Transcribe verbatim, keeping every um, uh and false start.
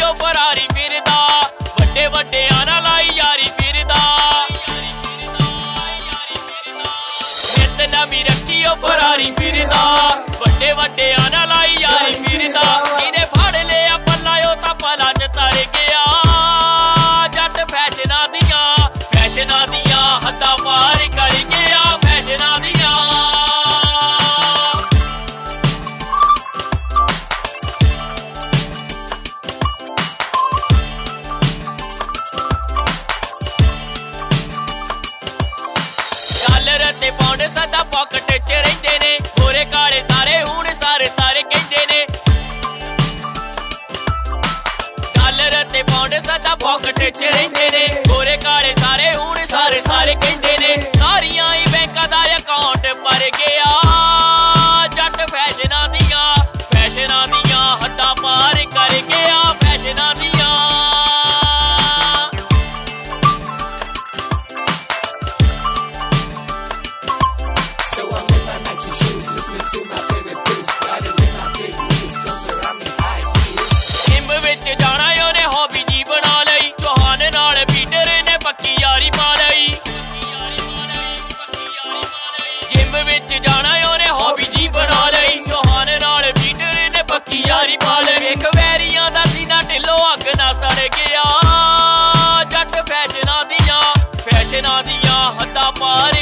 ओ Ferrari फिरदा वड्डे वड्डियां नाल लाई यारी फिरदा नित नवीं रखी ओ फरारी फिरदा वड्डे वड्डियां नाल लाई यारी फिरदा किने फड़ लिया पल्ला ओ तां भला च तर गया जट फैशनां दियां फैशनां दियां हद्दां पार कर गया फैशनां दियां ते पौंड सदा पॉकेट च रहिंदे ने गोरे काले सारे हुण सारे सारे कहिंदे ने डॉलर ते पौंड सदा पॉकेट च रहिंदे ने गोरे काले सारे हुण सारे सारे कहिंदे ने सारियां ही बैंकां दा अकाउंट भर गया जट फैशनां दियां फैशनां दियां हद्दां पार कर गया फैशनां दियां जाना ओने हॉबी जी बना लई चौहान नाल पीटर ने पक्की यारी पा लई जिम विच जाना ओने हॉबी जी बना लई चौहान नाल पीटर ने पक्की यारी पा लई एक वैरियां दा सीना ढिल्लो अग ना सड़ गया जट फैशनां दियां फैशनां दियां हद्दां पार